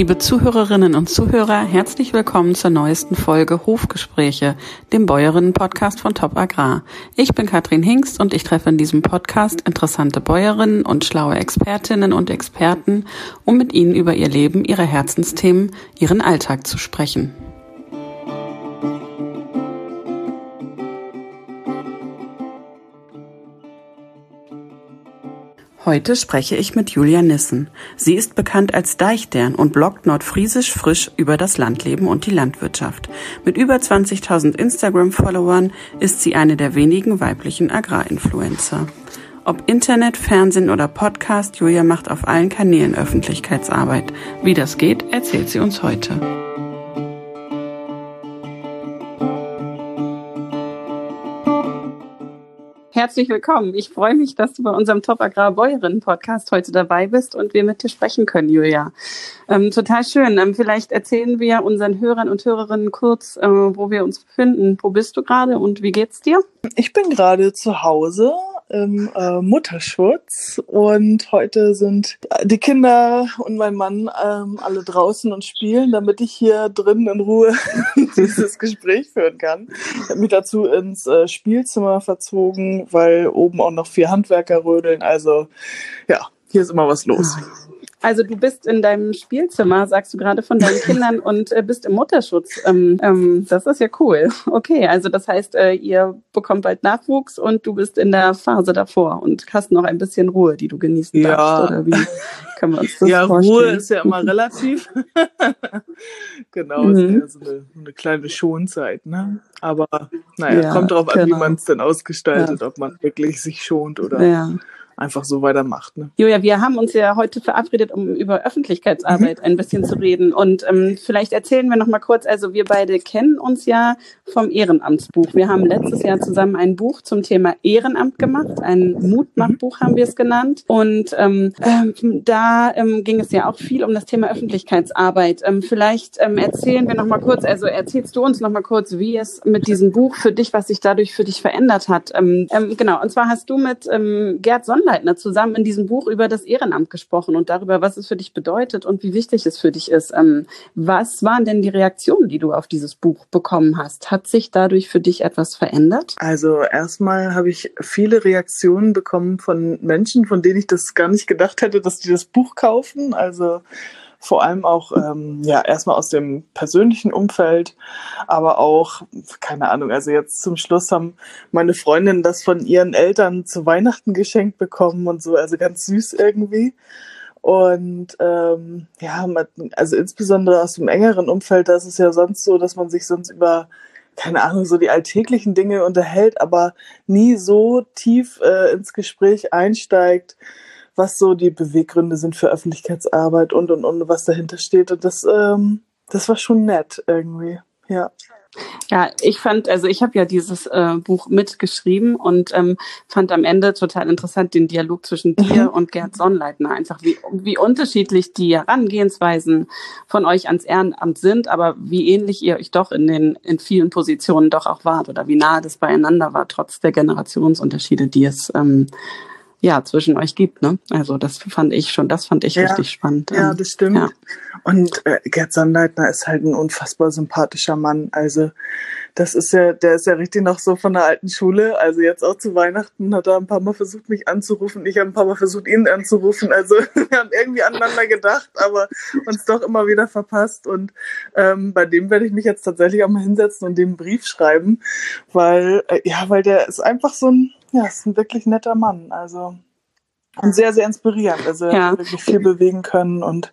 Liebe Zuhörerinnen und Zuhörer, herzlich willkommen zur neuesten Folge Hofgespräche, dem Bäuerinnen-Podcast von Top Agrar. Ich bin Katrin Hingst und ich treffe in diesem Podcast interessante Bäuerinnen und schlaue Expertinnen und Experten, um mit ihnen über ihr Leben, ihre Herzensthemen, ihren Alltag zu sprechen. Heute spreche ich mit Julia Nissen. Sie ist bekannt als Deichdern und bloggt nordfriesisch frisch über das Landleben und die Landwirtschaft. Mit über 20.000 Instagram-Followern ist sie eine der wenigen weiblichen Agrarinfluencer. Ob Internet, Fernsehen oder Podcast, Julia macht auf allen Kanälen Öffentlichkeitsarbeit. Wie das geht, erzählt sie uns heute. Herzlich willkommen. Ich freue mich, dass du bei unserem Top Agrar Bäuerinnen Podcast heute dabei bist und wir mit dir sprechen können, Julia. Total schön. Vielleicht erzählen wir unseren Hörern und Hörerinnen kurz, wo wir uns befinden. Wo bist du gerade und wie geht's dir? Ich bin gerade zu Hause im Mutterschutz und heute sind die Kinder und mein Mann alle draußen und spielen, damit ich hier drin in Ruhe dieses Gespräch führen kann. Ich habe mich dazu ins Spielzimmer verzogen, weil oben auch noch 4 Handwerker rödeln. Also ja, hier ist immer was los. Also du bist in deinem Spielzimmer, sagst du gerade, von deinen Kindern und bist im Mutterschutz. Das ist ja cool. Okay, also das heißt, ihr bekommt bald Nachwuchs und du bist in der Phase davor und hast noch ein bisschen Ruhe, die du genießen darfst. Oder wie können wir uns das vorstellen? Ruhe ist ja immer relativ. Genau, ist ja so eine kleine Schonzeit, ne? Aber naja, kommt drauf an, wie man es denn ausgestaltet, ob man wirklich sich schont oder einfach so weitermacht. Ne? Julia, wir haben uns ja heute verabredet, um über Öffentlichkeitsarbeit ein bisschen zu reden. Und vielleicht erzählen wir noch mal kurz, also wir beide kennen uns ja vom Ehrenamtsbuch. Wir haben letztes Jahr zusammen ein Buch zum Thema Ehrenamt gemacht. Ein Mutmachbuch haben wir es genannt. Und da ging es ja auch viel um das Thema Öffentlichkeitsarbeit. Vielleicht erzählen wir noch mal kurz, also erzählst du uns noch mal kurz, wie es mit diesem Buch für dich, was sich dadurch für dich verändert hat. Genau, und zwar hast du mit Gerd Sonnleitner zusammen in diesem Buch über das Ehrenamt gesprochen und darüber, was es für dich bedeutet und wie wichtig es für dich ist. Was waren denn die Reaktionen, die du auf dieses Buch bekommen hast? Hat sich dadurch für dich etwas verändert? Also erstmal habe ich viele Reaktionen bekommen von Menschen, von denen ich das gar nicht gedacht hätte, dass die das Buch kaufen. Also vor allem auch erstmal aus dem persönlichen Umfeld, aber auch, keine Ahnung, also jetzt zum Schluss haben meine Freundinnen das von ihren Eltern zu Weihnachten geschenkt bekommen und so, also ganz süß irgendwie. Und also insbesondere aus dem engeren Umfeld, da ist es ja sonst so, dass man sich sonst über, keine Ahnung, so die alltäglichen Dinge unterhält, aber nie so tief ins Gespräch einsteigt, was so die Beweggründe sind für Öffentlichkeitsarbeit und was dahinter steht. Und das war schon nett irgendwie, ja. Ja, ich habe ja dieses Buch mitgeschrieben und fand am Ende total interessant den Dialog zwischen dir und Gerd Sonnleitner. Einfach wie unterschiedlich die Herangehensweisen von euch ans Ehrenamt sind, aber wie ähnlich ihr euch doch in vielen Positionen doch auch wart oder wie nahe das beieinander war, trotz der Generationsunterschiede, die es zwischen euch gibt, ne? Also das fand ich richtig spannend. Ja, das stimmt. Ja. Und Gerd Sonnleitner ist halt ein unfassbar sympathischer Mann. Also der ist ja richtig noch so von der alten Schule. Also jetzt auch zu Weihnachten hat er ein paar Mal versucht, mich anzurufen. Ich habe ein paar Mal versucht, ihn anzurufen. Also wir haben irgendwie aneinander gedacht, aber uns doch immer wieder verpasst. Und bei dem werde ich mich jetzt tatsächlich auch mal hinsetzen und dem einen Brief schreiben, weil der ist einfach ist ein wirklich netter Mann, also und sehr, sehr inspirierend. Also er hat wirklich viel bewegen können und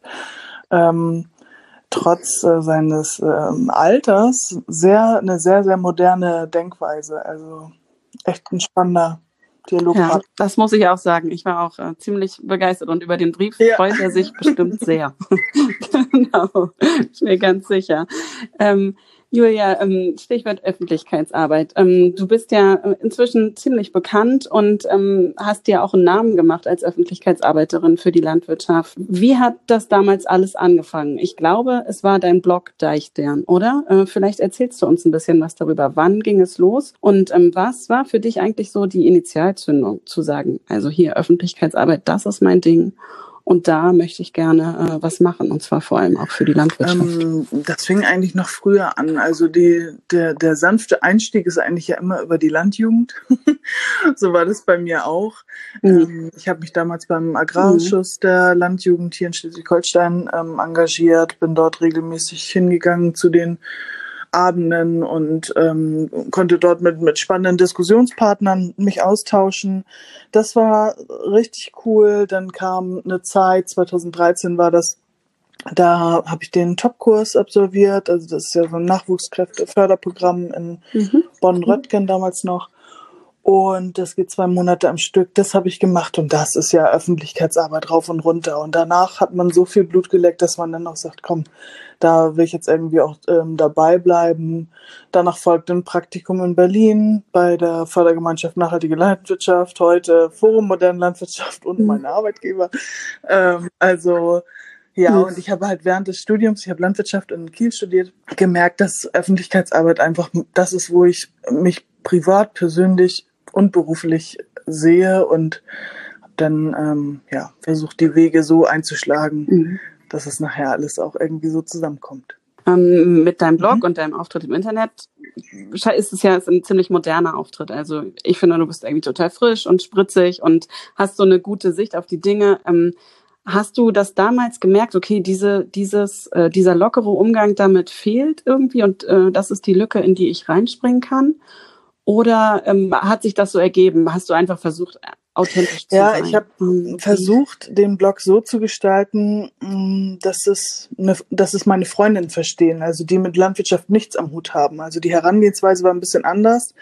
trotz seines Alters eine sehr, sehr moderne Denkweise. Also echt ein spannender Dialog. Ja, das muss ich auch sagen. Ich war auch ziemlich begeistert und über den Brief freut er sich bestimmt sehr. Genau, ich bin ganz sicher. Julia, Stichwort Öffentlichkeitsarbeit. Du bist ja inzwischen ziemlich bekannt und hast dir auch einen Namen gemacht als Öffentlichkeitsarbeiterin für die Landwirtschaft. Wie hat das damals alles angefangen? Ich glaube, es war dein Blog Deichdern, oder? Vielleicht erzählst du uns ein bisschen was darüber. Wann ging es los? Und was war für dich eigentlich so die Initialzündung, zu sagen, also hier Öffentlichkeitsarbeit, das ist mein Ding? und da möchte ich gerne was machen, und zwar vor allem auch für die Landwirtschaft. Das fing eigentlich noch früher an. Also der sanfte Einstieg ist eigentlich ja immer über die Landjugend. So war das bei mir auch. Ich habe mich damals beim Agrarausschuss der Landjugend hier in Schleswig-Holstein engagiert, bin dort regelmäßig hingegangen zu den Abenden und konnte dort mit spannenden Diskussionspartnern mich austauschen. Das war richtig cool. Dann kam eine Zeit, 2013 war das, da habe ich den Top-Kurs absolviert. Also das ist ja so ein Nachwuchskräfteförderprogramm in Bonn-Röttgen damals noch. Und das geht 2 Monate am Stück. Das habe ich gemacht und das ist ja Öffentlichkeitsarbeit rauf und runter. Und danach hat man so viel Blut geleckt, dass man dann auch sagt, komm, da will ich jetzt irgendwie auch dabei bleiben. Danach folgte ein Praktikum in Berlin bei der Fördergemeinschaft Nachhaltige Landwirtschaft, heute Forum Moderne Landwirtschaft und mein Arbeitgeber. Und ich habe halt während des Studiums, ich habe Landwirtschaft in Kiel studiert, gemerkt, dass Öffentlichkeitsarbeit einfach das ist, wo ich mich privat, persönlich und beruflich sehe und habe dann versucht, die Wege so einzuschlagen, dass es nachher alles auch irgendwie so zusammenkommt. Mit deinem Blog und deinem Auftritt im Internet ist es ja ein ziemlich moderner Auftritt. Also ich finde, du bist irgendwie total frisch und spritzig und hast so eine gute Sicht auf die Dinge. Hast du das damals gemerkt, okay, dieser lockere Umgang damit fehlt irgendwie und das ist die Lücke, in die ich reinspringen kann? Oder hat sich das so ergeben? Hast du einfach versucht, authentisch zu sein? Ja, ich habe versucht, den Blog so zu gestalten, dass es meine Freundinnen verstehen, also die mit Landwirtschaft nichts am Hut haben. Also die Herangehensweise war ein bisschen anders.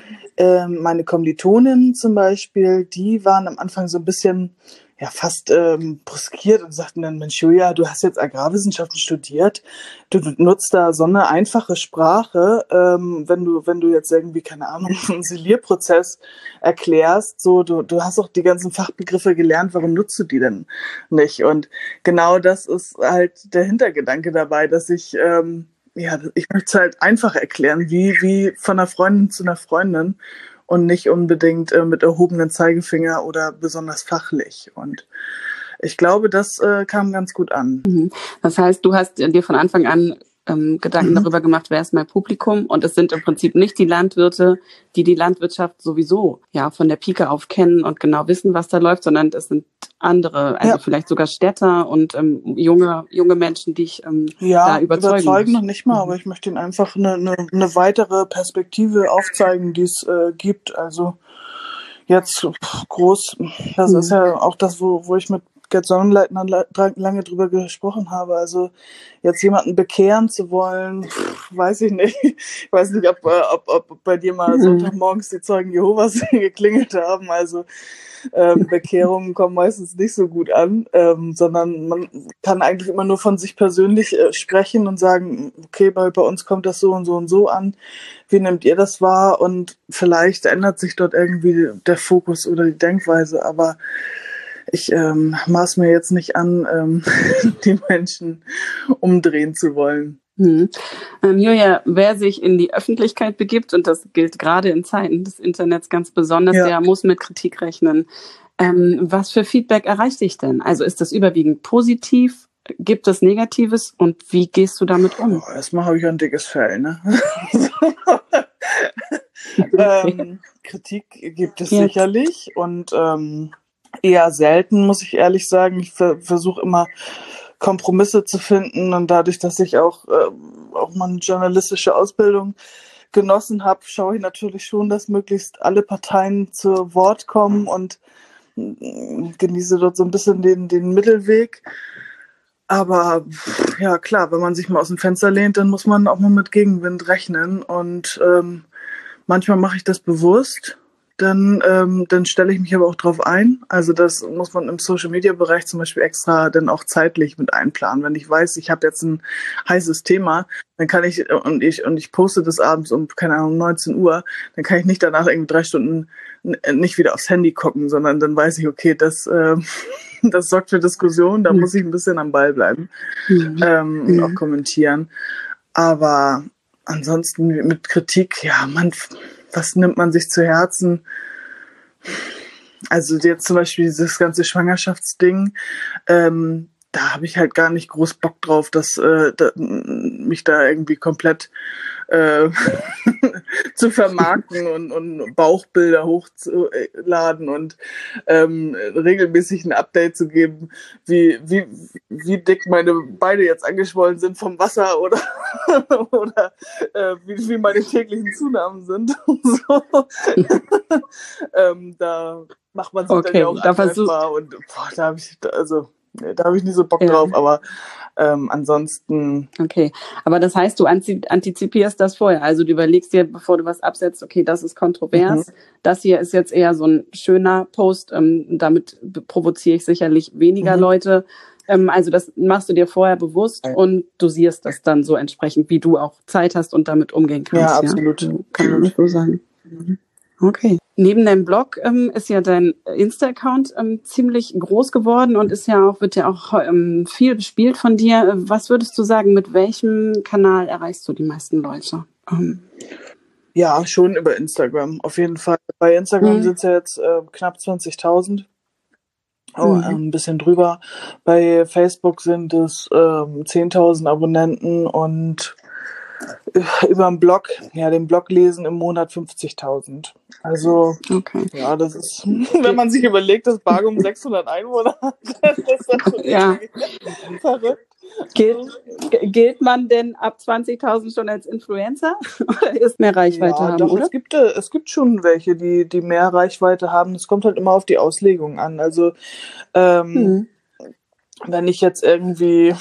Meine Kommilitoninnen zum Beispiel, die waren am Anfang so ein bisschen fast brüskiert und sagten dann, Mensch, Julia, du hast jetzt Agrarwissenschaften studiert, du nutzt da so eine einfache Sprache, wenn du jetzt irgendwie, keine Ahnung, einen Silierprozess erklärst, so, du hast auch die ganzen Fachbegriffe gelernt, warum nutzt du die denn nicht? Und genau das ist halt der Hintergedanke dabei, dass ich möchte es halt einfach erklären, wie von einer Freundin zu einer Freundin. Und nicht unbedingt mit erhobenem Zeigefinger oder besonders fachlich. Und ich glaube, das kam ganz gut an. Das heißt, du hast dir von Anfang an Gedanken darüber gemacht, wer ist mein Publikum? Und es sind im Prinzip nicht die Landwirte, die die Landwirtschaft sowieso von der Pike auf kennen und genau wissen, was da läuft, sondern es sind andere, also vielleicht sogar Städter und junge Menschen, die ich da überzeugen noch nicht mal, aber ich möchte ihnen einfach eine weitere Perspektive aufzeigen, die es gibt. Also jetzt groß, das ist ja auch das, wo ich mit Gerd Sonnenleitner lange drüber gesprochen habe. Also jetzt jemanden bekehren zu wollen, weiß ich nicht. Ich weiß nicht, ob bei dir mal Sonntagmorgens die Zeugen Jehovas geklingelt haben. Also Bekehrungen kommen meistens nicht so gut an, sondern man kann eigentlich immer nur von sich persönlich sprechen und sagen, okay, bei uns kommt das so und so und so an. Wie nehmt ihr das wahr? Und vielleicht ändert sich dort irgendwie der Fokus oder die Denkweise, aber ich maß mir jetzt nicht an, die Menschen umdrehen zu wollen. Julia, wer sich in die Öffentlichkeit begibt, und das gilt gerade in Zeiten des Internets ganz besonders, der muss mit Kritik rechnen. Was für Feedback erreicht dich denn? Also ist das überwiegend positiv? Gibt es Negatives? Und wie gehst du damit um? Erstmal habe ich ein dickes Fell, ne? Kritik gibt es sicherlich und eher selten, muss ich ehrlich sagen. Ich versuche immer Kompromisse zu finden und dadurch, dass ich auch mal eine journalistische Ausbildung genossen habe, schaue ich natürlich schon, dass möglichst alle Parteien zu Wort kommen und genieße dort so ein bisschen den Mittelweg. Aber ja, klar, wenn man sich mal aus dem Fenster lehnt, dann muss man auch mal mit Gegenwind rechnen und manchmal mache ich das bewusst. Dann stelle ich mich aber auch drauf ein. Also das muss man im Social-Media-Bereich zum Beispiel extra dann auch zeitlich mit einplanen. Wenn ich weiß, ich habe jetzt ein heißes Thema, dann kann ich ich poste das abends um, keine Ahnung, 19 Uhr, dann kann ich nicht danach irgendwie 3 Stunden nicht wieder aufs Handy gucken, sondern dann weiß ich, okay, das sorgt für Diskussion, da muss ich ein bisschen am Ball bleiben und auch kommentieren. Aber ansonsten mit Kritik, was nimmt man sich zu Herzen? Also jetzt zum Beispiel dieses ganze Schwangerschaftsding, da habe ich halt gar nicht groß Bock drauf, dass mich da irgendwie komplett äh, zu vermarkten und Bauchbilder hochzuladen und regelmäßig ein Update zu geben, wie dick meine Beine jetzt angeschwollen sind vom Wasser oder oder wie meine täglichen Zunahmen sind. So. Da macht man sich dann ja auch angreifbar und da habe ich da habe ich nicht so Bock drauf, aber ansonsten. Okay, aber das heißt, du antizipierst das vorher. Also du überlegst dir, bevor du was absetzt, okay, das ist kontrovers. Das hier ist jetzt eher so ein schöner Post. Damit provoziere ich sicherlich weniger Leute. Also das machst du dir vorher bewusst und dosierst das dann so entsprechend, wie du auch Zeit hast und damit umgehen kannst. Ja, absolut. Ja? Kann man so sagen. Okay. Neben deinem Blog ist ja dein Insta-Account ziemlich groß geworden und wird ja auch viel bespielt von dir. Was würdest du sagen, mit welchem Kanal erreichst du die meisten Leute? Ja, schon über Instagram, auf jeden Fall. Bei Instagram sind es ja jetzt knapp 20.000. Ein bisschen drüber. Bei Facebook sind es 10.000 Abonnenten und über den Blog, den Blog lesen im Monat 50.000. Also, ja, das ist, wenn man sich überlegt, dass Bargum 600 Einwohner hat, das ist schon verrückt. Gilt man denn ab 20.000 schon als Influencer oder ist mehr Reichweite haben, doch, oder? Es gibt schon welche, die mehr Reichweite haben. Es kommt halt immer auf die Auslegung an. Also, wenn ich jetzt irgendwie,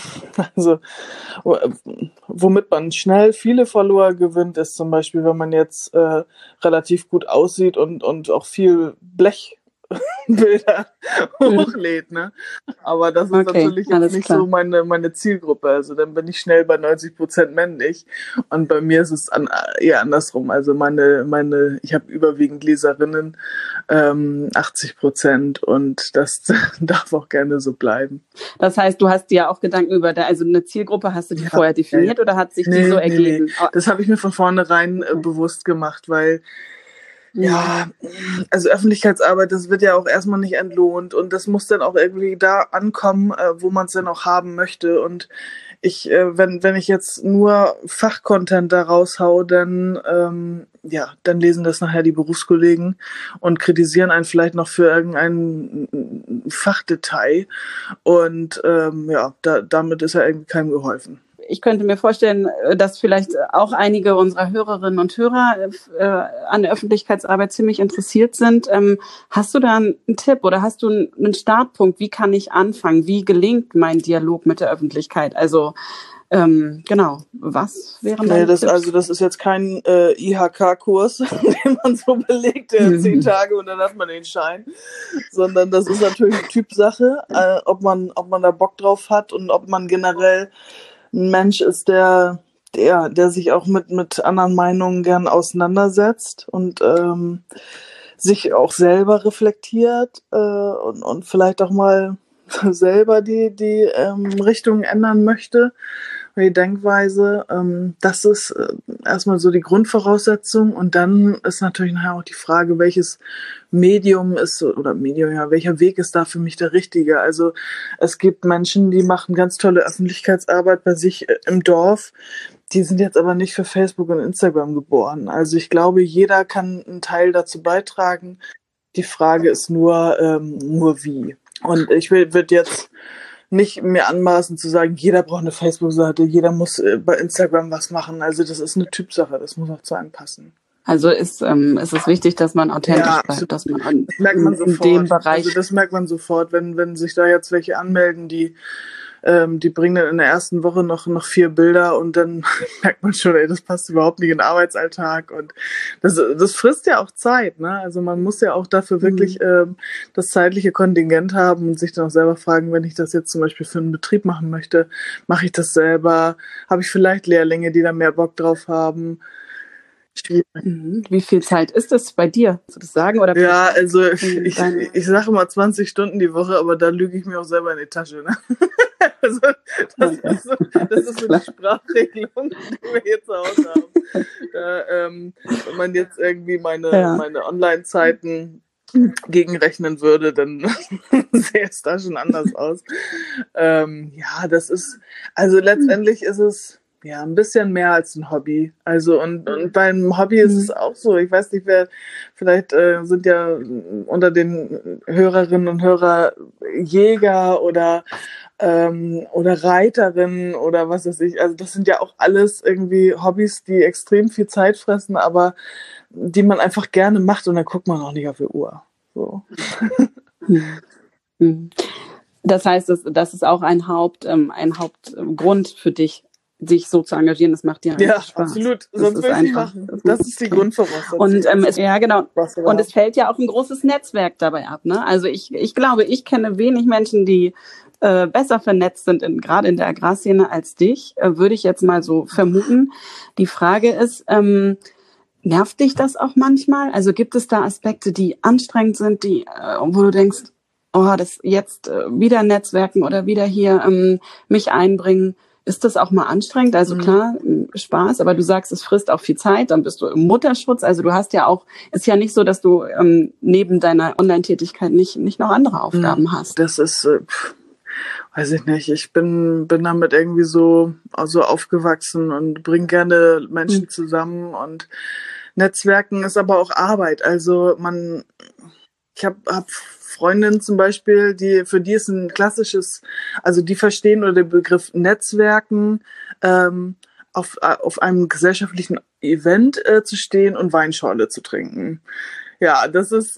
womit man schnell viele Follower gewinnt, ist zum Beispiel, wenn man jetzt relativ gut aussieht und auch viel Blechbilder hochlädt, ne? Aber das ist natürlich jetzt nicht so meine Zielgruppe. Also dann bin ich schnell bei 90% männlich und bei mir ist es eher andersrum. Also ich habe überwiegend Leserinnen, 80% und das darf auch gerne so bleiben. Das heißt, du hast dir auch Gedanken also eine Zielgruppe hast du dir vorher definiert oder hat sich die so ergeben? Nee. Das habe ich mir von vornherein bewusst gemacht, weil also Öffentlichkeitsarbeit, das wird ja auch erstmal nicht entlohnt und das muss dann auch irgendwie da ankommen, wo man es dann auch haben möchte. Und wenn ich jetzt nur Fachcontent da raushau, dann lesen das nachher die Berufskollegen und kritisieren einen vielleicht noch für irgendein Fachdetail. Und damit ist ja irgendwie keinem geholfen. Ich könnte mir vorstellen, dass vielleicht auch einige unserer Hörerinnen und Hörer an der Öffentlichkeitsarbeit ziemlich interessiert sind. Hast du da einen Tipp oder hast du einen Startpunkt? Wie kann ich anfangen? Wie gelingt mein Dialog mit der Öffentlichkeit? Also was wären deine Tipps? Das ist jetzt kein IHK-Kurs, den man so belegt, 10 Tage und dann hat man den Schein, sondern das ist natürlich eine Typsache, ob man da Bock drauf hat und ob man generell ein Mensch ist, der sich auch mit anderen Meinungen gern auseinandersetzt und sich auch selber reflektiert und vielleicht auch mal selber die Richtung ändern möchte, die Denkweise. Das ist erstmal so die Grundvoraussetzung und dann ist natürlich nachher auch die Frage, welches Medium ist welcher Weg ist da für mich der richtige. Also es gibt Menschen, die machen ganz tolle Öffentlichkeitsarbeit bei sich im Dorf. Die sind jetzt aber nicht für Facebook und Instagram geboren. Also ich glaube, jeder kann einen Teil dazu beitragen. Die Frage ist nur wie. Und ich würde jetzt nicht mir anmaßen zu sagen, jeder braucht eine Facebook-Seite, jeder muss bei Instagram was machen. Also das ist eine Typsache, das muss auch zu einem passen. Also ist es wichtig, dass man authentisch bleibt, dass man das merkt man sofort. In dem Bereich... Also das merkt man sofort, wenn sich da jetzt welche anmelden, die bringen dann in der ersten Woche noch 4 Bilder und dann merkt man schon, das passt überhaupt nicht in den Arbeitsalltag und das frisst ja auch Zeit, ne? Also man muss ja auch dafür wirklich das zeitliche Kontingent haben und sich dann auch selber fragen, wenn ich das jetzt zum Beispiel für einen Betrieb machen möchte, mache ich das selber? Habe ich vielleicht Lehrlinge, die da mehr Bock drauf haben? Schwierig. Wie viel Zeit ist das bei dir? Kannst du das sagen? Oder ja, also ich sage immer 20 Stunden die Woche, aber da lüge ich mir auch selber in die Tasche. Ne? Also das ist so die Sprachregelung, die wir hier zu Hause haben. Wenn man jetzt irgendwie meine Online-Zeiten gegenrechnen würde, dann sähe es da schon anders aus. Ja, das ist, also letztendlich ist es ja ein bisschen mehr als ein Hobby. Also und beim Hobby ist es auch so. Ich weiß nicht, vielleicht sind ja unter den Hörerinnen und Hörern Jäger oder Reiterin oder was weiß ich. Also das sind ja auch alles irgendwie Hobbys, die extrem viel Zeit fressen, aber die man einfach gerne macht und dann guckt man auch nicht auf die Uhr. So. Das heißt, das ist auch ein Hauptgrund für dich, sich so zu engagieren. Das macht dir ja Spaß. Absolut. Sonst würde ich nicht machen. Das ist die Grundvoraussetzung. Und ja, genau. Und es fällt ja auch ein großes Netzwerk dabei ab. Ne? Also ich glaube, ich kenne wenig Menschen, die besser vernetzt sind, gerade in der Agrarszene als dich, würde ich jetzt mal so vermuten. Die Frage ist, nervt dich das auch manchmal? Also gibt es da Aspekte, die anstrengend sind, wo du denkst, oh, das jetzt wieder Netzwerken oder wieder hier mich einbringen? Ist das auch mal anstrengend? Also klar, Spaß, aber du sagst, es frisst auch viel Zeit, dann bist du im Mutterschutz. Also du hast ja auch, ist ja nicht so, dass du neben deiner Online-Tätigkeit nicht noch andere Aufgaben hast. Das ist, weiß ich nicht, ich bin damit irgendwie so aufgewachsen und bringe gerne Menschen zusammen und Netzwerken ist aber auch Arbeit. Also ich hab Freundinnen zum Beispiel, für die ist ein klassisches, also die verstehen unter dem Begriff Netzwerken, auf einem gesellschaftlichen Event zu stehen und Weinschorle zu trinken. Ja, das ist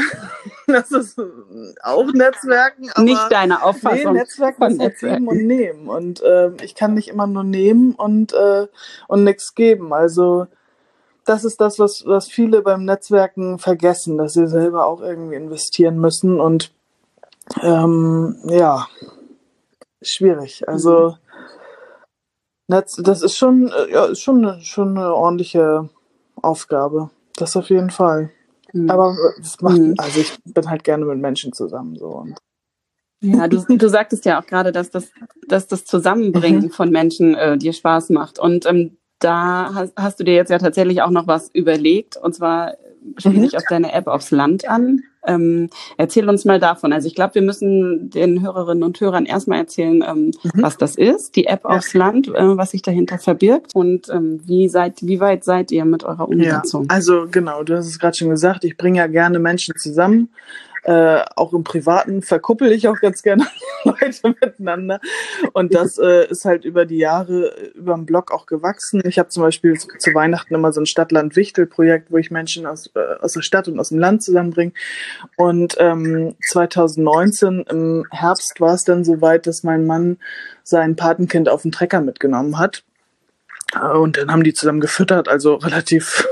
auch Netzwerken, aber nicht deine Auffassung. Nee, Netzwerken ist geben und nehmen. Und ich kann nicht immer nur nehmen und nichts geben. Also das ist das, was viele beim Netzwerken vergessen, dass sie selber auch irgendwie investieren müssen. Und ja, schwierig. Also das ist schon eine ordentliche Aufgabe. Das auf jeden Fall. Aber es macht, also ich bin halt gerne mit Menschen zusammen so. Und ja, du sagtest ja auch gerade, dass das Zusammenbringen von Menschen dir Spaß macht. Und da hast du dir jetzt ja tatsächlich auch noch was überlegt. Und zwar spiele ich auf deine App aufs Land an. Erzähl uns mal davon. Also ich glaube, wir müssen den Hörerinnen und Hörern erstmal erzählen, was das ist, die App aufs Land, was sich dahinter verbirgt und wie weit seid ihr mit eurer Umsetzung? Ja, also genau, du hast es gerade schon gesagt, ich bringe ja gerne Menschen zusammen. Auch im Privaten verkuppel ich auch ganz gerne Leute miteinander. Und das ist halt über die Jahre über den Blog auch gewachsen. Ich habe zum Beispiel zu Weihnachten immer so ein Stadt-Land-Wichtel-Projekt, wo ich Menschen aus der Stadt und aus dem Land zusammenbringe. Und 2019 im Herbst war es dann soweit, dass mein Mann sein Patenkind auf den Trecker mitgenommen hat. Und dann haben die zusammen gefüttert, also relativ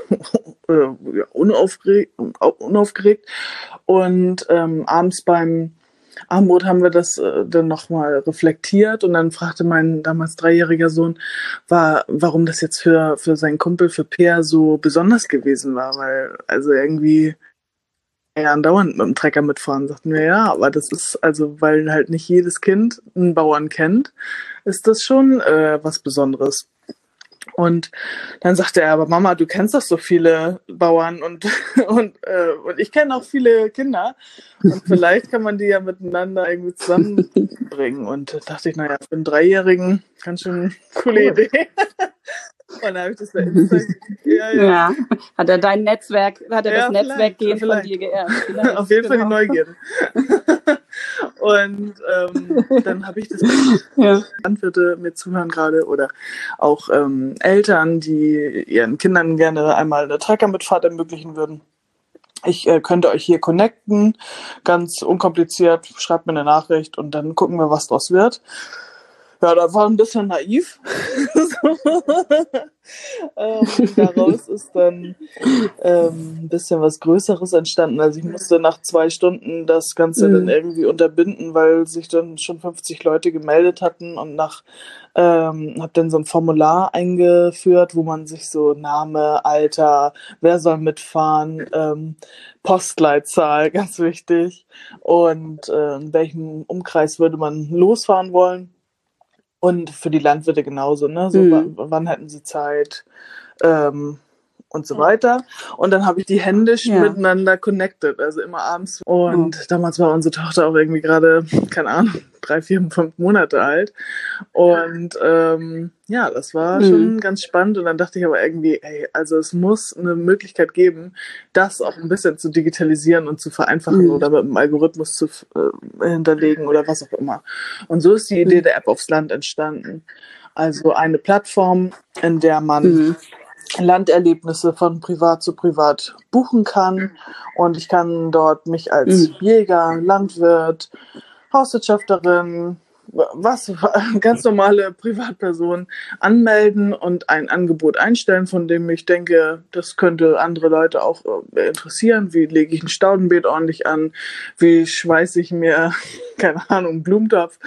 unaufgeregt. Und abends beim Abendbrot haben wir das dann nochmal reflektiert und dann fragte mein damals 3-jähriger Sohn, warum das jetzt für seinen Kumpel, für Peer so besonders gewesen war, weil also irgendwie ja andauernd mit dem Trecker mitfahren. Sagten wir, ja, aber das ist, also weil halt nicht jedes Kind einen Bauern kennt, ist das schon was Besonderes. Und dann sagte er, aber Mama, du kennst doch so viele Bauern und ich kenne auch viele Kinder und vielleicht kann man die ja miteinander irgendwie zusammenbringen. Und da dachte ich, naja, für einen 3-Jährigen ganz schön eine coole Idee. Und dann habe ich das bei Instagram. Ja. Hat er das Netzwerkgehen von dir geerbt? Auf jeden Fall die Neugierde. Und dann habe ich das bei Landwirte mir zuhören gerade oder auch Eltern, die ihren Kindern gerne einmal eine Treckermitfahrt ermöglichen würden. Ich könnte euch hier connecten, ganz unkompliziert, schreibt mir eine Nachricht und dann gucken wir, was draus wird. Ja, da war ein bisschen naiv. Daraus ist dann ein bisschen was Größeres entstanden. Also ich musste nach 2 Stunden das Ganze dann irgendwie unterbinden, weil sich dann schon 50 Leute gemeldet hatten und habe dann so ein Formular eingeführt, wo man sich so Name, Alter, wer soll mitfahren, Postleitzahl, ganz wichtig, und in welchem Umkreis würde man losfahren wollen. Und für die Landwirte genauso, ne? So, wann hätten sie Zeit? und so weiter. Und dann habe ich die händisch miteinander connected, also immer abends. Und damals war unsere Tochter auch irgendwie gerade, keine Ahnung, 3, 4, 5 Monate alt. Und das war schon ganz spannend. Und dann dachte ich aber irgendwie, also es muss eine Möglichkeit geben, das auch ein bisschen zu digitalisieren und zu vereinfachen oder mit einem Algorithmus zu hinterlegen oder was auch immer. Und so ist die Idee der App aufs Land entstanden. Also eine Plattform, in der man Landerlebnisse von privat zu privat buchen kann. Und ich kann dort mich als Jäger, Landwirt, Hauswirtschafterin, ganz normale Privatperson anmelden und ein Angebot einstellen, von dem ich denke, das könnte andere Leute auch interessieren. Wie lege ich ein Staudenbeet ordentlich an? Wie schweiße ich mir, keine Ahnung, einen Blumentopf?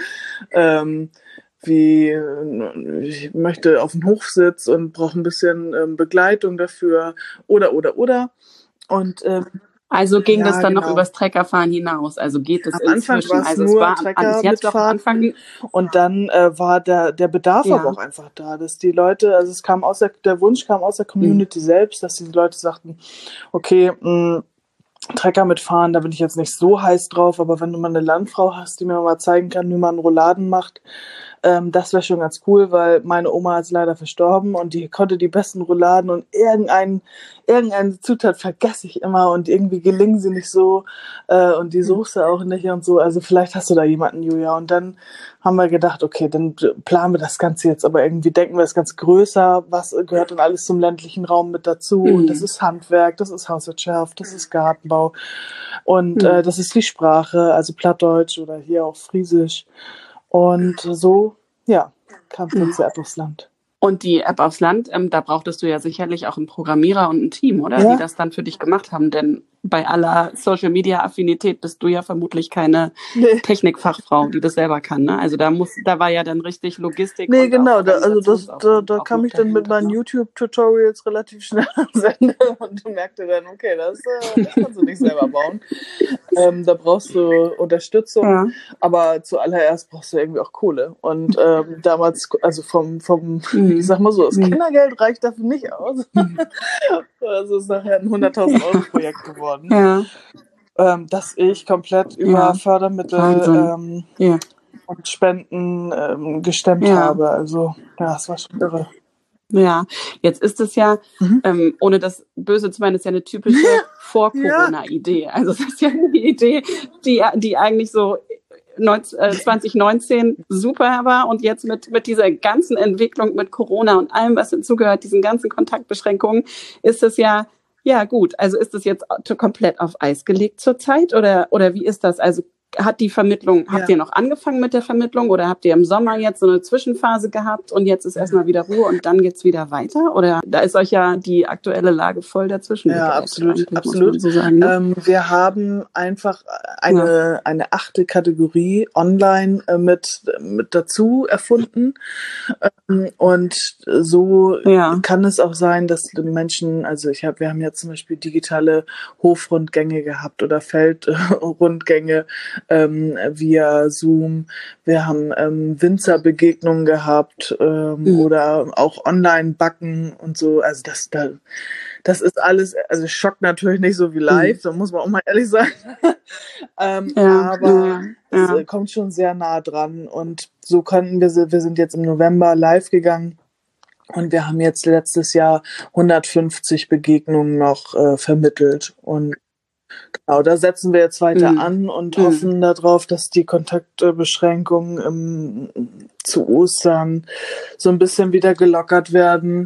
Ich möchte auf den Hochsitz und brauche ein bisschen Begleitung dafür oder. Und also ging das dann noch übers Treckerfahren hinaus? Also geht es inzwischen? Am Anfang war es nur Trecker mitfahren und dann war der Bedarf aber auch einfach da, dass die Leute, also der Wunsch kam aus der Community selbst, dass die Leute sagten, okay, Trecker mitfahren, da bin ich jetzt nicht so heiß drauf, aber wenn du mal eine Landfrau hast, die mir mal zeigen kann, wie man Rouladen macht, das wäre schon ganz cool, weil meine Oma ist leider verstorben und die konnte die besten Rouladen und irgendeine Zutat vergesse ich immer und irgendwie gelingen sie nicht so und die Soße auch nicht und so. Also vielleicht hast du da jemanden, Julia. Und dann haben wir gedacht, okay, dann planen wir das Ganze jetzt, aber irgendwie denken wir das Ganze größer. Was gehört denn alles zum ländlichen Raum mit dazu? Und das ist Handwerk, das ist Hauswirtschaft, das ist Gartenbau und das ist die Sprache, also Plattdeutsch oder hier auch Friesisch. Und so, kam jetzt die App aufs Land. Und die App aufs Land, da brauchtest du ja sicherlich auch einen Programmierer und ein Team, oder? Die das dann für dich gemacht haben. Denn bei aller Social-Media-Affinität bist du ja vermutlich keine Technikfachfrau, die das selber kann, ne? Also da war ja dann richtig Logistik. Nee, genau. Da kam ich dann mit meinen YouTube-Tutorials relativ schnell ans Ende und merkte dann, okay, das kannst du nicht selber bauen. Da brauchst du Unterstützung, aber zuallererst brauchst du irgendwie auch Kohle. Und damals, also ich sag mal so, das Kindergeld reicht dafür nicht aus. Also ist nachher ein 100.000 € Projekt geworden. Dass ich komplett über Fördermittel und Spenden gestemmt habe. Also es war schon irre. Ja, jetzt ist es ja, ohne das Böse zu meinen, ist ja eine typische Vor-Corona-Idee. Also es ist ja eine Idee, die eigentlich so 2019 super war und jetzt mit dieser ganzen Entwicklung mit Corona und allem, was dazugehört, diesen ganzen Kontaktbeschränkungen, ist es ja gut. Also ist es jetzt komplett auf Eis gelegt zurzeit oder wie ist das? Also habt ihr noch angefangen mit der Vermittlung oder habt ihr im Sommer jetzt so eine Zwischenphase gehabt und jetzt ist erstmal wieder Ruhe und dann geht's wieder weiter? Oder da ist euch ja die aktuelle Lage voll dazwischen. Ja, absolut. Muss man so sagen, ne? Wir haben einfach eine 8. Kategorie online mit dazu erfunden. Und so kann es auch sein, dass die Menschen, also wir haben jetzt zum Beispiel digitale Hofrundgänge gehabt oder Feldrundgänge via Zoom. Wir haben Winzerbegegnungen gehabt oder auch Online-Backen und so. Also das ist alles, also schockt natürlich nicht so wie live, da muss man auch mal ehrlich sein. Aber es kommt schon sehr nah dran und so konnten wir sind jetzt im November live gegangen und wir haben jetzt letztes Jahr 150 Begegnungen noch vermittelt und genau, da setzen wir jetzt weiter an und hoffen darauf, dass die Kontaktbeschränkungen zu Ostern so ein bisschen wieder gelockert werden.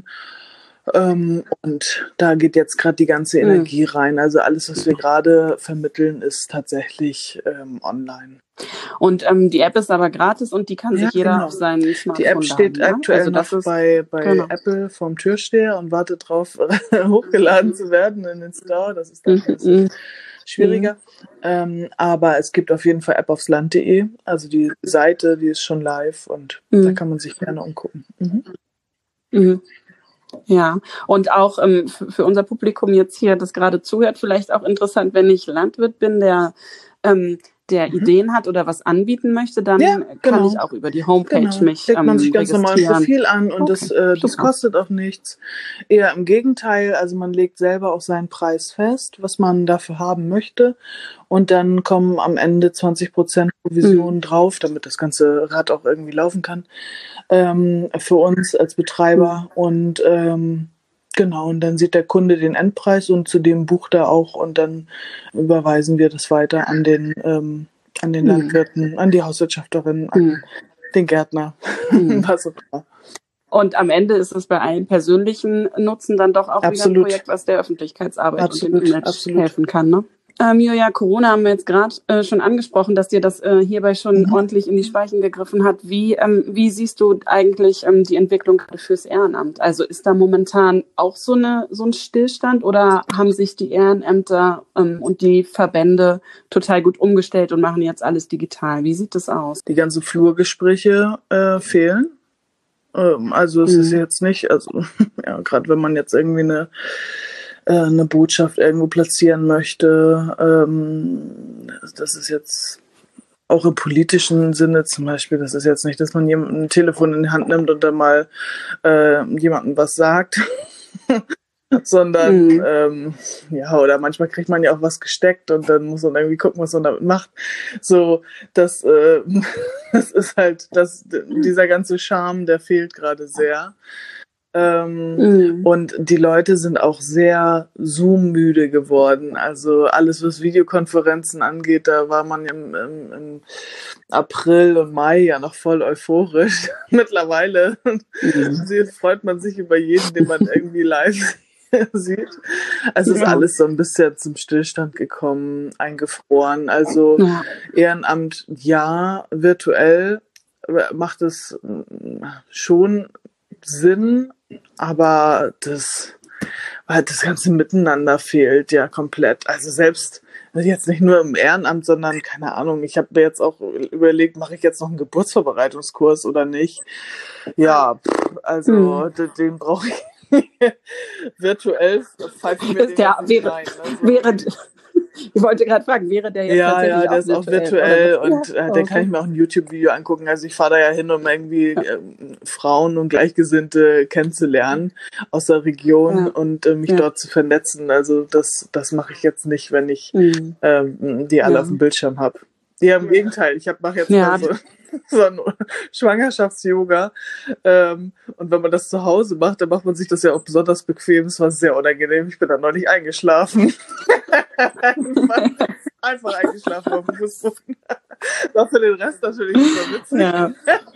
Und da geht jetzt gerade die ganze Energie rein. Also alles, was wir gerade vermitteln, ist tatsächlich online. Und die App ist aber gratis und die kann sich jeder auf seinen Smartphone Die App steht aktuell noch bei Apple vorm Türsteher und wartet drauf, hochgeladen zu werden in den Store. Das ist dann schwieriger. Aber es gibt auf jeden Fall appaufsland.de. Also die Seite, die ist schon live und da kann man sich gerne umgucken. Ja, und auch für unser Publikum jetzt hier, das gerade zuhört, vielleicht auch interessant, wenn ich Landwirt bin, der der Ideen hat oder was anbieten möchte, dann kann ich auch über die Homepage mich legt man sich ganz normal ein Profil an und das kostet auch nichts. Eher im Gegenteil, also man legt selber auch seinen Preis fest, was man dafür haben möchte und dann kommen am Ende 20% Provision drauf, damit das ganze Rad auch irgendwie laufen kann, für uns als Betreiber und genau, und dann sieht der Kunde den Endpreis und zu dem bucht er auch und dann überweisen wir das weiter an den Landwirten, an die Hauswirtschafterin, an den Gärtner, was auch immer. Und am Ende ist es bei allen persönlichen Nutzen dann doch auch wieder ein Projekt, was der Öffentlichkeitsarbeit und dem Image helfen kann, ne? Julia, Corona haben wir jetzt gerade schon angesprochen, dass dir das hierbei schon ordentlich in die Speichen gegriffen hat. Wie siehst du eigentlich die Entwicklung fürs Ehrenamt? Also ist da momentan auch so ein Stillstand oder haben sich die Ehrenämter und die Verbände total gut umgestellt und machen jetzt alles digital? Wie sieht das aus? Die ganzen Flurgespräche fehlen. Also es ist jetzt nicht, also ja, gerade wenn man jetzt irgendwie eine Botschaft irgendwo platzieren möchte. Das ist jetzt auch im politischen Sinne zum Beispiel, das ist jetzt nicht, dass man ein Telefon in die Hand nimmt und dann mal jemandem was sagt, sondern oder manchmal kriegt man ja auch was gesteckt und dann muss man irgendwie gucken, was man damit macht. So, das ist halt, dieser ganze Charme, der fehlt gerade sehr. Und die Leute sind auch sehr Zoom-müde geworden. Also alles, was Videokonferenzen angeht, da war man im April und Mai ja noch voll euphorisch. Mittlerweile freut man sich über jeden, den man irgendwie live sieht. Also ist alles so ein bisschen zum Stillstand gekommen, eingefroren. Also Ehrenamt, virtuell macht es schon Sinn, aber das ganze Miteinander fehlt ja komplett. Also selbst jetzt nicht nur im Ehrenamt, sondern keine Ahnung, ich habe mir jetzt auch überlegt, mache ich jetzt noch einen Geburtsvorbereitungskurs oder nicht? Ja, also den brauche ich virtuell pfeifen wir den rein. Also. Ich wollte gerade fragen, wäre der jetzt tatsächlich der ist auch virtuell und den kann ich mir auch ein YouTube-Video angucken. Also ich fahre da ja hin, um irgendwie Frauen und Gleichgesinnte kennenzulernen aus der Region und mich dort zu vernetzen. Also das mache ich jetzt nicht, wenn ich die alle auf dem Bildschirm habe. Ja, im Gegenteil. Ich mache jetzt mal so ein Schwangerschafts-Yoga. Und wenn man das zu Hause macht, dann macht man sich das ja auch besonders bequem. Das war sehr unangenehm. Ich bin da neulich eingeschlafen. Einfach eingeschlafen auf dem Fußboden. War für den Rest natürlich super witzig. Ja.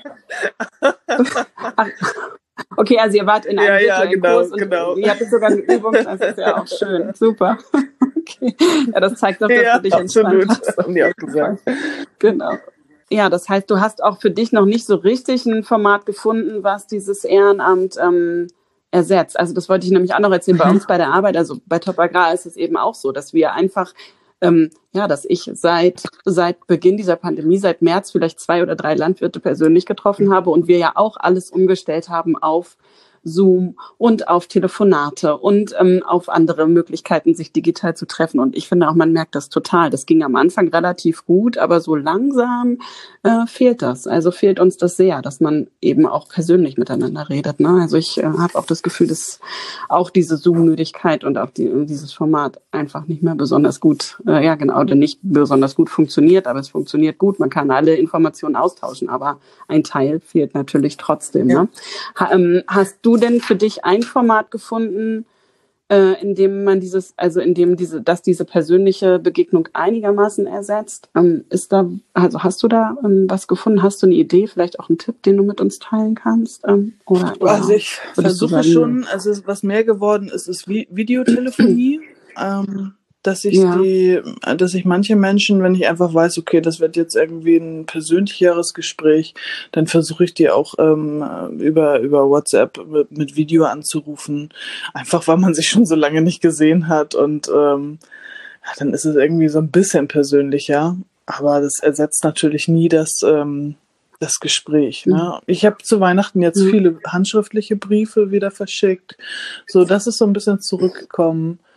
Okay, also ihr wart in einem virtuellen Kurs und ihr hattet sogar eine Übung, das ist ja auch schön. Super. Okay. Ja, das zeigt doch, dass du dich entspannt hast. Das haben die auch gesagt. Genau. Ja, das heißt, du hast auch für dich noch nicht so richtig ein Format gefunden, was dieses Ehrenamt ersetzt. Also das wollte ich nämlich auch noch erzählen. Bei uns bei der Arbeit, also bei Top Agrar ist es eben auch so, dass wir einfach, dass ich seit Beginn dieser Pandemie, seit März vielleicht 2 oder 3 Landwirte persönlich getroffen habe und wir ja auch alles umgestellt haben auf Zoom und auf Telefonate und auf andere Möglichkeiten, sich digital zu treffen. Und ich finde auch, man merkt das total. Das ging am Anfang relativ gut, aber so langsam fehlt das. Also fehlt uns das sehr, dass man eben auch persönlich miteinander redet. Ne? Also ich habe auch das Gefühl, dass auch diese Zoom-Müdigkeit und auch dieses Format einfach nicht mehr besonders gut, oder nicht besonders gut funktioniert, aber es funktioniert gut. Man kann alle Informationen austauschen, aber ein Teil fehlt natürlich trotzdem. Ja. Ne? Hast du denn für dich ein Format gefunden, in dem man dass diese persönliche Begegnung einigermaßen ersetzt? Hast du da was gefunden? Hast du eine Idee, vielleicht auch einen Tipp, den du mit uns teilen kannst? Also ich versuche schon, also was mehr geworden ist Videotelefonie. Dass ich manche Menschen, wenn ich einfach weiß, okay, das wird jetzt irgendwie ein persönlicheres Gespräch, dann versuche ich die auch über WhatsApp mit Video anzurufen, einfach weil man sich schon so lange nicht gesehen hat und dann ist es irgendwie so ein bisschen persönlicher, aber das ersetzt natürlich nie das Gespräch. Ne? Ich habe zu Weihnachten jetzt viele handschriftliche Briefe wieder verschickt, so das ist so ein bisschen zurückgekommen.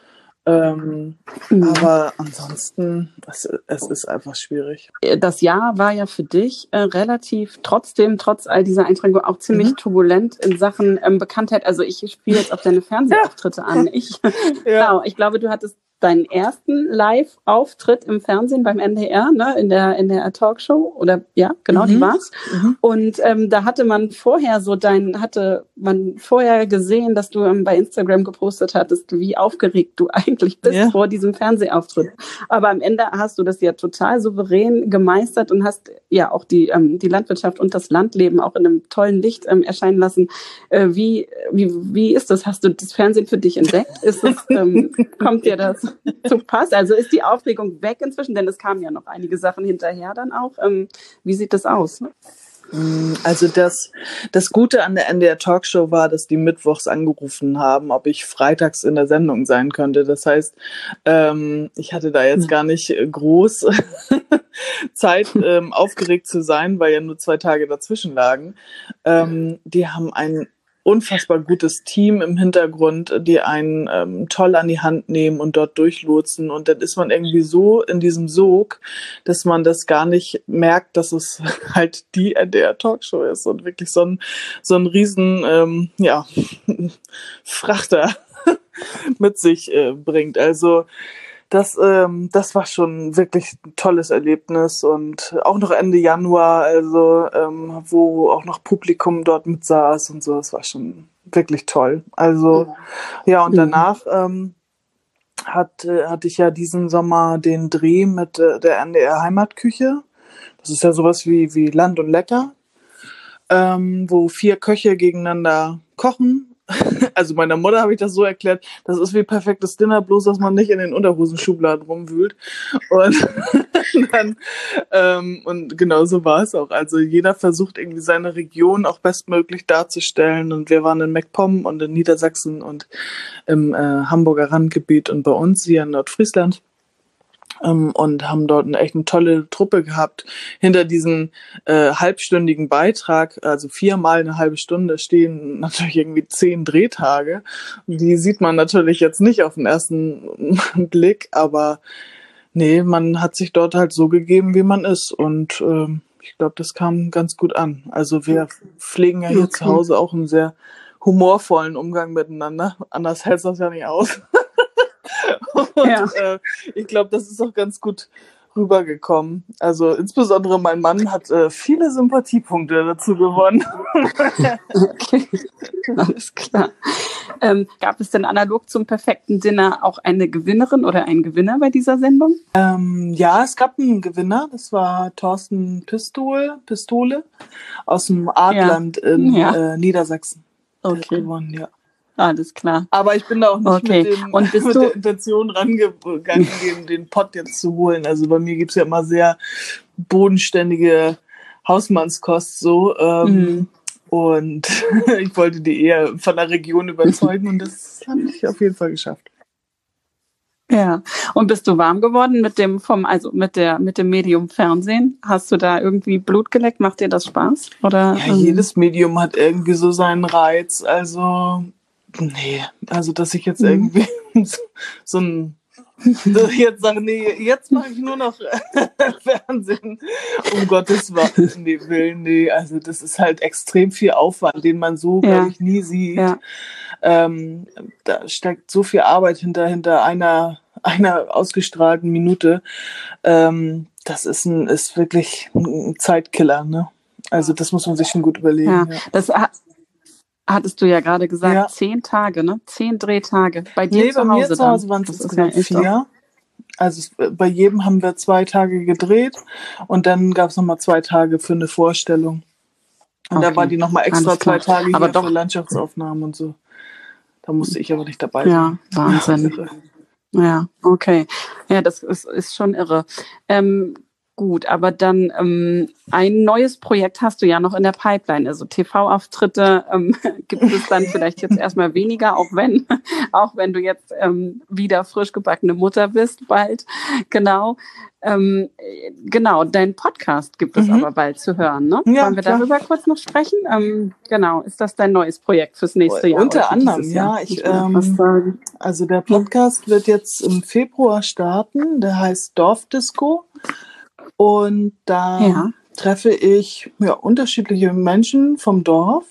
Aber ansonsten, es ist einfach schwierig. Das Jahr war ja für dich relativ trotzdem, trotz all dieser Einschränkungen, auch ziemlich turbulent in Sachen Bekanntheit. Also ich spiele jetzt auf deine Fernsehauftritte an. Genau, ich glaube, du hattest deinen ersten Live-Auftritt im Fernsehen beim NDR, ne, in der Talkshow, oder ja, genau, die war's. Und da hatte man vorher gesehen, dass du bei Instagram gepostet hattest, wie aufgeregt du eigentlich bist vor diesem Fernsehauftritt. Aber am Ende hast du das ja total souverän gemeistert und hast ja auch die Landwirtschaft und das Landleben auch in einem tollen Licht erscheinen lassen. Wie ist das? Hast du das Fernsehen für dich entdeckt? Kommt dir das zu Pass? Also ist die Aufregung weg inzwischen? Denn es kamen ja noch einige Sachen hinterher dann auch. Wie sieht das aus? Also das Gute an der NDR Talkshow war, dass die mittwochs angerufen haben, ob ich freitags in der Sendung sein könnte. Das heißt, ich hatte da jetzt gar nicht groß Zeit, aufgeregt zu sein, weil ja nur 2 Tage dazwischen lagen. Die haben ein unfassbar gutes Team im Hintergrund, die einen toll an die Hand nehmen und dort durchlotsen. Und dann ist man irgendwie so in diesem Sog, dass man das gar nicht merkt, dass es halt die NDR Talkshow ist und wirklich so ein riesen Frachter mit sich bringt. Also das war schon wirklich ein tolles Erlebnis und auch noch Ende Januar, also wo auch noch Publikum dort mit saß und so, das war schon wirklich toll. Also ja, und danach hatte ich ja diesen Sommer den Dreh mit der NDR Heimatküche. Das ist ja sowas wie Land und Lecker, wo 4 Köche gegeneinander kochen. Also meiner Mutter habe ich das so erklärt, das ist wie perfektes Dinner, bloß dass man nicht in den Unterhosenschubladen rumwühlt. Und und genau so war es auch. Also jeder versucht irgendwie seine Region auch bestmöglich darzustellen. Und wir waren in MacPom und in Niedersachsen und im Hamburger Randgebiet und bei uns hier in Nordfriesland. Und haben dort echt eine tolle Truppe gehabt. Hinter diesem halbstündigen Beitrag, also 4-mal eine halbe Stunde, stehen natürlich irgendwie 10 Drehtage. Die sieht man natürlich jetzt nicht auf den ersten Blick, aber nee, man hat sich dort halt so gegeben, wie man ist. Und ich glaube, das kam ganz gut an. Also wir pflegen ja hier zu Hause auch einen sehr humorvollen Umgang miteinander. Anders hält das ja nicht aus. Und ich glaube, das ist auch ganz gut rübergekommen. Also insbesondere mein Mann hat viele Sympathiepunkte dazu gewonnen. Okay, alles klar. Gab es denn analog zum perfekten Dinner auch eine Gewinnerin oder einen Gewinner bei dieser Sendung? Ja, es gab einen Gewinner. Das war Thorsten Pistole aus dem Artland in Niedersachsen. Okay. Der hat gewonnen, ja. Alles klar. Aber ich bin da auch nicht mit der Intention rangegangen, den Pott jetzt zu holen. Also bei mir gibt's ja immer sehr bodenständige Hausmannskost so. Und ich wollte die eher von der Region überzeugen und das habe ich auf jeden Fall geschafft. Ja. Und bist du warm geworden mit dem Medium Fernsehen? Hast du da irgendwie Blut geleckt? Macht dir das Spaß? Oder? Ja, jedes Medium hat irgendwie so seinen Reiz. Also nee, also dass ich jetzt irgendwie so ein jetzt sage, nee, jetzt mache ich nur noch Fernsehen, um Gottes Willen, nee, also das ist halt extrem viel Aufwand, den man so, glaube ich, nie sieht. Ja. Da steckt so viel Arbeit hinter einer ausgestrahlten Minute. Das ist wirklich ein Zeitkiller, ne? Also das muss man sich schon gut überlegen. Ja. Das hattest du ja gerade gesagt, 10 Tage, ne? 10 Drehtage. Bei dir zu Hause bei mir zu Hause waren es insgesamt 4. Also bei jedem haben wir 2 Tage gedreht und dann gab es nochmal 2 Tage für eine Vorstellung. Und da war die nochmal extra 2 Tage hier für Landschaftsaufnahmen und so. Da musste ich aber nicht dabei sein. Ja, Wahnsinn. Ja, okay. Ja, das ist schon irre. Gut, aber dann ein neues Projekt hast du ja noch in der Pipeline. Also TV-Auftritte gibt es dann vielleicht jetzt erstmal weniger, auch wenn auch wenn du jetzt wieder frisch gebackene Mutter bist, bald. Genau. Genau, dein Podcast gibt es aber bald zu hören, ne? Ja, wollen wir darüber kurz noch sprechen? Genau, ist das dein neues Projekt fürs nächste Jahr? Unter anderem, ja. Also der Podcast wird jetzt im Februar starten, der heißt Dorfdisco und da treffe ich unterschiedliche Menschen vom Dorf,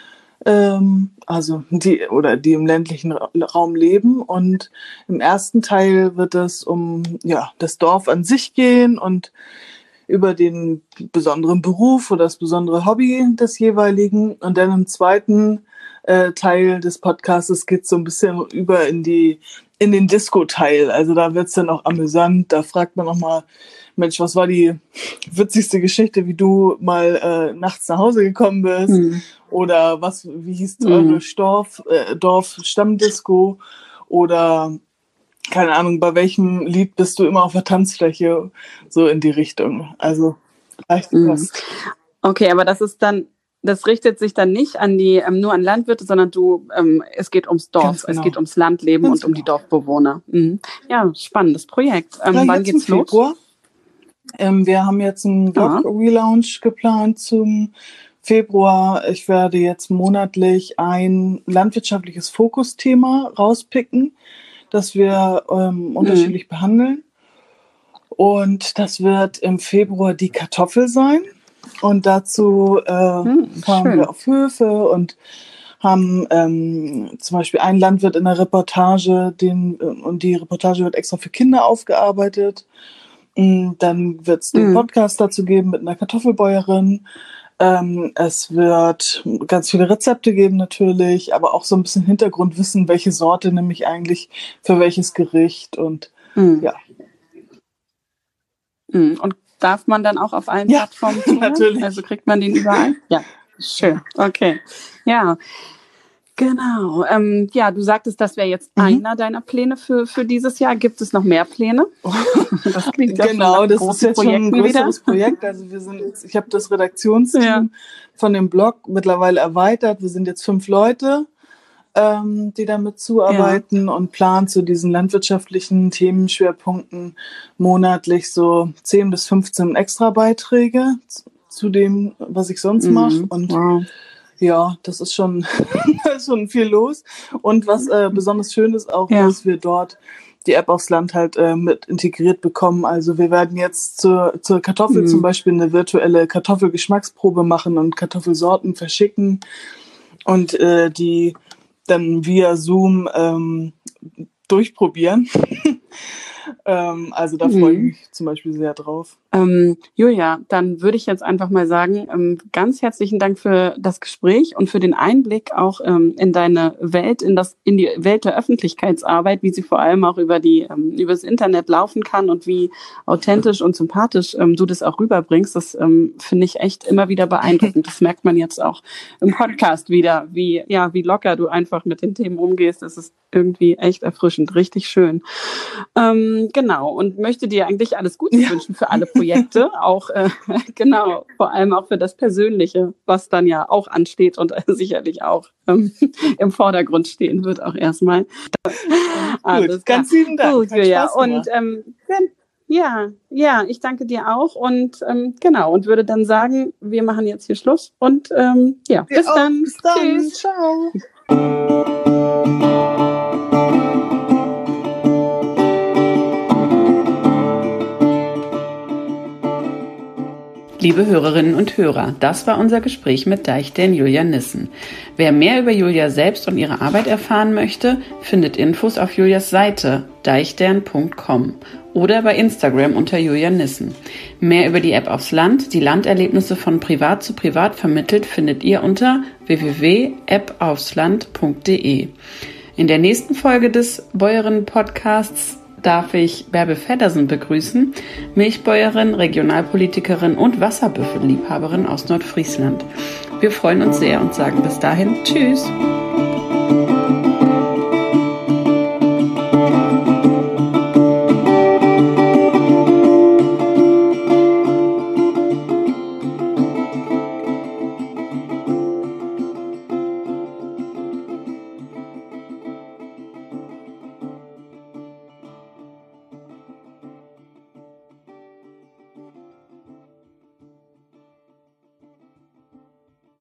also die im ländlichen Raum leben, und im ersten Teil wird es um das Dorf an sich gehen und über den besonderen Beruf oder das besondere Hobby des jeweiligen, und dann im zweiten Teil des Podcasts geht es so ein bisschen über in den Disco-Teil. Also da wird es dann auch amüsant, da fragt man nochmal, Mensch, was war die witzigste Geschichte, wie du mal nachts nach Hause gekommen bist? Oder wie hieß eure Dorf-Stammdisco? Oder, keine Ahnung, bei welchem Lied bist du immer auf der Tanzfläche? So in die Richtung. Also, leicht gepasst. Okay, aber das richtet sich dann nicht an nur an Landwirte, sondern es geht ums Dorf, es geht ums Landleben und um die Dorfbewohner. Ja, spannendes Projekt. Wann geht's los? Wir haben jetzt einen Blog-Relaunch geplant zum Februar. Ich werde jetzt monatlich ein landwirtschaftliches Fokusthema rauspicken, das wir unterschiedlich behandeln. Und das wird im Februar die Kartoffel sein. Und dazu fahren wir auf Höfe und haben zum Beispiel einen Landwirt in der Reportage, und die Reportage wird extra für Kinder aufgearbeitet. Dann wird es den Podcast dazu geben mit einer Kartoffelbäuerin. Es wird ganz viele Rezepte geben natürlich, aber auch so ein bisschen Hintergrundwissen, welche Sorte nehme ich eigentlich für welches Gericht, und ja. Und darf man dann auch auf allen Plattformen zuhören? Natürlich. Also kriegt man den überall? Ja, schön. Okay. Ja, genau. Du sagtest, das wäre jetzt einer deiner Pläne für dieses Jahr. Gibt es noch mehr Pläne? Das klingt genau, das ist jetzt schon ein größeres Projekt. Also ich habe das Redaktionsteam von dem Blog mittlerweile erweitert. Wir sind jetzt 5 Leute, die damit zuarbeiten und planen zu diesen landwirtschaftlichen Themenschwerpunkten monatlich so 10 bis 15 Extrabeiträge zu dem, was ich sonst mache. Und ja, das ist schon, schon viel los. Und was besonders schön ist auch, dass wir dort die App aufs Land halt mit integriert bekommen. Also wir werden jetzt zur Kartoffel zum Beispiel eine virtuelle Kartoffelgeschmacksprobe machen und Kartoffelsorten verschicken und die dann via Zoom durchprobieren. Also da freue ich mich zum Beispiel sehr drauf. Julia, dann würde ich jetzt einfach mal sagen, ganz herzlichen Dank für das Gespräch und für den Einblick auch in deine Welt, in die Welt der Öffentlichkeitsarbeit, wie sie vor allem auch übers Internet laufen kann und wie authentisch und sympathisch du das auch rüberbringst. Das finde ich echt immer wieder beeindruckend. Das merkt man jetzt auch im Podcast wieder, wie locker du einfach mit den Themen umgehst. Das ist irgendwie echt erfrischend, richtig schön. Genau, und möchte dir eigentlich alles Gute wünschen für alle Projekte, auch vor allem auch für das Persönliche, was dann ja auch ansteht und sicherlich auch im Vordergrund stehen wird auch erstmal. Gut, ganz lieben Dank. Gut, Julia. Und ich danke dir auch und und würde dann sagen, wir machen jetzt hier Schluss und bis dann. Tschüss. Ciao. Liebe Hörerinnen und Hörer, das war unser Gespräch mit Deichstern Julia Nissen. Wer mehr über Julia selbst und ihre Arbeit erfahren möchte, findet Infos auf Julias Seite deichstern.com oder bei Instagram unter Julia Nissen. Mehr über die App aufs Land, die Landerlebnisse von privat zu privat vermittelt, findet ihr unter www.appaufsland.de. In der nächsten Folge des Bäuerinnen-Podcasts darf ich Bärbe Feddersen begrüßen, Milchbäuerin, Regionalpolitikerin und Wasserbüffelliebhaberin aus Nordfriesland. Wir freuen uns sehr und sagen bis dahin Tschüss.